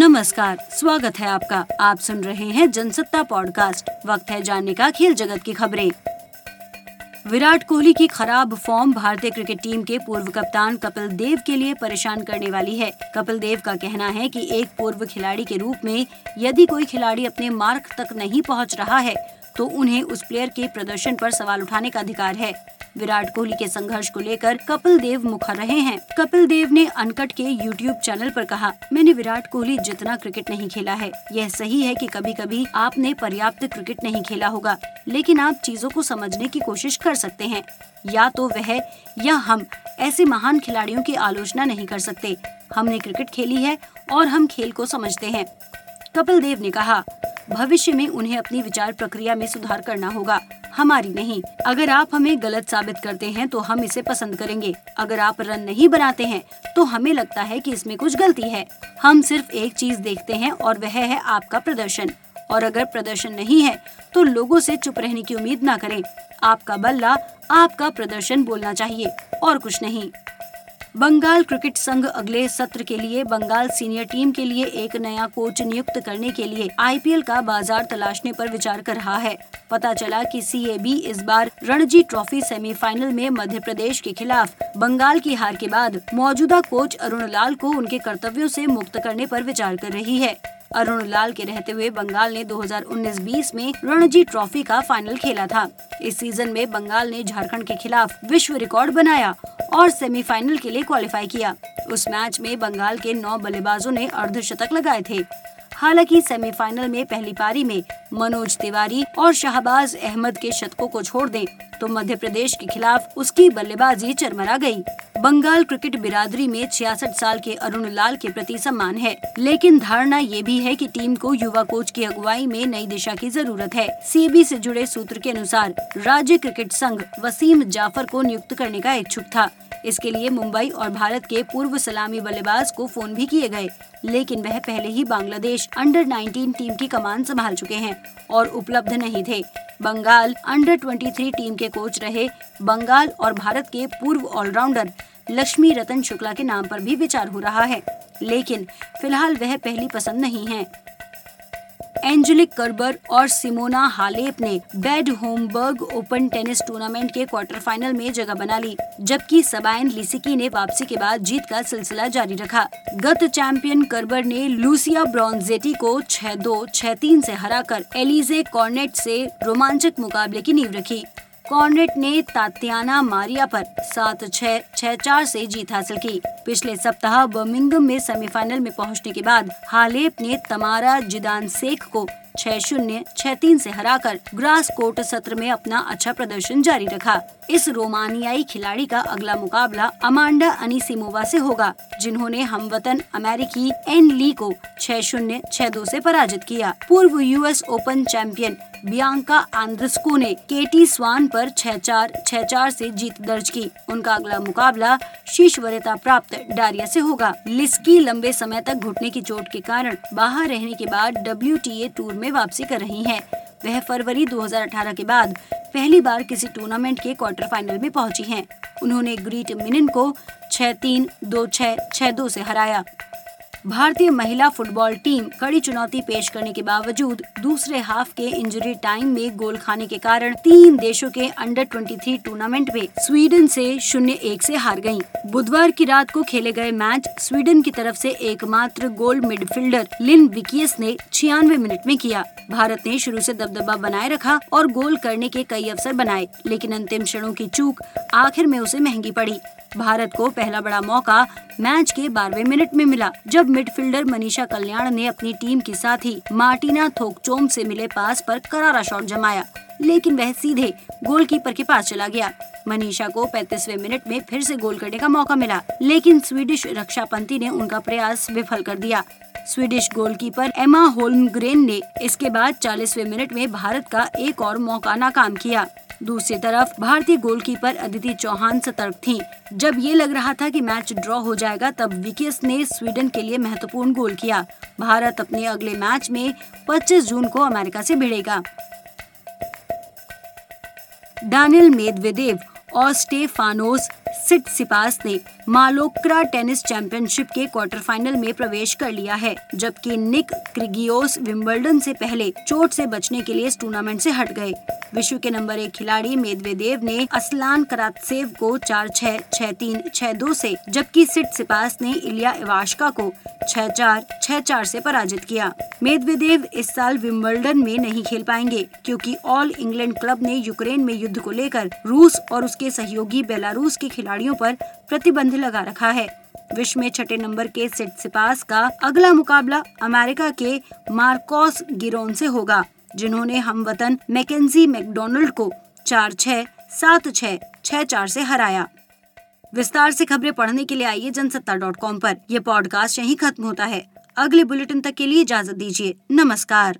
नमस्कार, स्वागत है आपका। आप सुन रहे हैं जनसत्ता पॉडकास्ट। वक्त है जानने का खेल जगत की खबरें। विराट कोहली की खराब फॉर्म भारतीय क्रिकेट टीम के पूर्व कप्तान कपिल देव के लिए परेशान करने वाली है। कपिल देव का कहना है कि एक पूर्व खिलाड़ी के रूप में यदि कोई खिलाड़ी अपने मार्क तक नहीं पहुंच रहा है तो उन्हें उस प्लेयर के प्रदर्शन पर सवाल उठाने का अधिकार है। विराट कोहली के संघर्ष को लेकर कपिल देव मुखर रहे हैं। कपिल देव ने अनकट के यूट्यूब चैनल पर कहा, मैंने विराट कोहली जितना क्रिकेट नहीं खेला है। यह सही है कि कभी कभी आपने पर्याप्त क्रिकेट नहीं खेला होगा, लेकिन आप चीजों को समझने की कोशिश कर सकते हैं। या तो वह या हम ऐसे महान खिलाड़ियों की आलोचना नहीं कर सकते। हमने क्रिकेट खेली है और हम खेल को समझते हैं। कपिल देव ने कहा, भविष्य में उन्हें अपनी विचार प्रक्रिया में सुधार करना होगा, हमारी नहीं। अगर आप हमें गलत साबित करते हैं तो हम इसे पसंद करेंगे। अगर आप रन नहीं बनाते हैं तो हमें लगता है कि इसमें कुछ गलती है। हम सिर्फ एक चीज देखते हैं और वह है आपका प्रदर्शन। और अगर प्रदर्शन नहीं है तो लोगों से चुप रहने की उम्मीद ना करें। आपका बल्ला, आपका प्रदर्शन बोलना चाहिए और कुछ नहीं। बंगाल क्रिकेट संघ अगले सत्र के लिए बंगाल सीनियर टीम के लिए एक नया कोच नियुक्त करने के लिए आईपीएल का बाजार तलाशने पर विचार कर रहा है। पता चला कि सीएबी इस बार रणजी ट्रॉफी सेमीफाइनल में मध्य प्रदेश के खिलाफ बंगाल की हार के बाद मौजूदा कोच अरुण लाल को उनके कर्तव्यों से मुक्त करने पर विचार कर रही है। अरुण लाल के रहते हुए बंगाल ने 2019-20 में रणजी ट्रॉफी का फाइनल खेला था। इस सीजन में बंगाल ने झारखंड के खिलाफ विश्व रिकॉर्ड बनाया और सेमीफाइनल के लिए क्वालिफाई किया। उस मैच में बंगाल के 9 बल्लेबाजों ने अर्धशतक लगाए थे। हालांकि सेमीफाइनल में पहली पारी में मनोज तिवारी और शाहबाज अहमद के शतकों को छोड़ दें तो मध्य प्रदेश के खिलाफ उसकी बल्लेबाजी चरमरा गई। बंगाल क्रिकेट बिरादरी में 66 साल के अरुण लाल के प्रति सम्मान है, लेकिन धारणा ये भी है कि टीम को युवा कोच की अगुवाई में नई दिशा की जरूरत है। सीबी से जुड़े सूत्र के अनुसार राज्य क्रिकेट संघ वसीम जाफर को नियुक्त करने का इच्छुक था। इसके लिए मुंबई और भारत के पूर्व सलामी बल्लेबाज को फोन भी किए गए, लेकिन वह पहले ही बांग्लादेश अंडर-19 टीम की कमान संभाल चुके हैं और उपलब्ध नहीं थे। बंगाल अंडर-23 टीम के कोच रहे बंगाल और भारत के पूर्व ऑलराउंडर लक्ष्मी रतन शुक्ला के नाम पर भी विचार हो रहा है, लेकिन फिलहाल वह पहली पसंद नहीं है। एंजेलिक कर्बर और सिमोना हालेप ने Bad Homburg Open tennis tournament के क्वार्टर फाइनल में जगह बना ली, जबकि सबाइन लिसिकी ने वापसी के बाद जीत का सिलसिला जारी रखा। गत चैंपियन कर्बर ने लूसिया ब्रॉन्जेटी को 6-2, 6-3 से हराकर एलिजे कॉर्नेट से रोमांचक मुकाबले की नींव रखी। कॉर्नेट ने तात्याना मारिया पर 7-6, 6-4 से जीत हासिल की। पिछले सप्ताह बर्मिंघम में सेमीफाइनल में पहुंचने के बाद हालेप ने तमारा जिदानसेक को 6-0, 6-3 से हराकर ग्रास कोर्ट सत्र में अपना अच्छा प्रदर्शन जारी रखा। इस रोमानियाई खिलाड़ी का अगला मुकाबला अमांडा अनीसिमोवा से होगा, जिन्होंने हमवतन अमेरिकी एन ली को 6-0, 6-2 से पराजित किया। पूर्व US Open champion Bianca Andreescu ने केटी स्वान पर 6-4, 6-4 से जीत दर्ज की। उनका अगला मुकाबला शीर्ष वरीयता प्राप्त डारिया से होगा। लिस्की लंबे समय तक घुटने की चोट के कारण बाहर रहने के बाद WTA टूर में वापसी कर रही हैं। वह फरवरी 2018 के बाद पहली बार किसी टूर्नामेंट के क्वार्टर फाइनल में पहुंची हैं। उन्होंने ग्रीट मिनिन को 6-3, 2-6, 6-2 से हराया। भारतीय महिला फुटबॉल टीम कड़ी चुनौती पेश करने के बावजूद दूसरे हाफ के इंजरी टाइम में गोल खाने के कारण 3 देशों के अंडर-23 टूर्नामेंट में स्वीडन से 0-1 से हार गयी। बुधवार की रात को खेले गए मैच स्वीडन की तरफ से एकमात्र गोल मिडफील्डर लिन विकियस ने 96 मिनट में किया। भारत ने शुरू से दबदबा बनाए रखा और गोल करने के कई अवसर बनाए, लेकिन अंतिम क्षणों की चूक आखिर में उसे महंगी पड़ी। भारत को पहला बड़ा मौका मैच के 12वें मिनट में मिला, जब मिडफील्डर मनीषा कल्याण ने अपनी टीम की साथी मार्टिना थोकचोम से मिले पास पर करारा शॉट जमाया, लेकिन वह सीधे गोलकीपर के पास चला गया। मनीषा को 35वें मिनट में फिर से गोल करने का मौका मिला, लेकिन स्वीडिश रक्षापंती ने उनका प्रयास विफल कर दिया। स्वीडिश गोलकीपर एमा होल्मग्रेन ने इसके बाद 40वें मिनट में भारत का एक और मौका नाकाम किया। दूसरी तरफ भारतीय गोलकीपर अदिति चौहान सतर्क थीं। जब ये लग रहा था कि मैच ड्रॉ हो जाएगा, तब विकियस ने स्वीडन के लिए महत्वपूर्ण गोल किया। भारत अपने अगले मैच में 25 जून को अमेरिका से भिड़ेगा। डानियल मेदवेदेव और स्टेफानोस सिटसिपास ने मालोक्रा टेनिस चैंपियनशिप के क्वार्टर फाइनल में प्रवेश कर लिया है, जबकि निक क्रिगियोस विंबलडन से पहले चोट से बचने के लिए इस टूर्नामेंट से हट गए। विश्व के नंबर 1 खिलाड़ी मेदवेदेव ने असलान करात्सेव को 4-6, 6-3, 6-2 से, जबकि सिटसिपास ने इलिया इवाश्का को 6-4, 6-4 से पराजित किया। मेदवेदेव इस साल विंबलडन में नहीं खेल पाएंगे क्योंकि ऑल इंग्लैंड क्लब ने यूक्रेन में युद्ध को लेकर रूस और उसके सहयोगी बेलारूस के खिलाड़ियों पर प्रतिबंध लगा रखा है। विश्व में 6 नंबर के सिटसिपास का अगला मुकाबला अमेरिका के मार्कोस गिरोन से होगा, जिन्होंने हमवतन मैकेंजी मैकडोनाल्ड को 4-6, 7-6, 6-4 से हराया। विस्तार से खबरें पढ़ने के लिए आइए जनसत्ता.com पर। यह पॉडकास्ट यहीं खत्म होता है। अगले बुलेटिन तक के लिए इजाजत दीजिए। नमस्कार।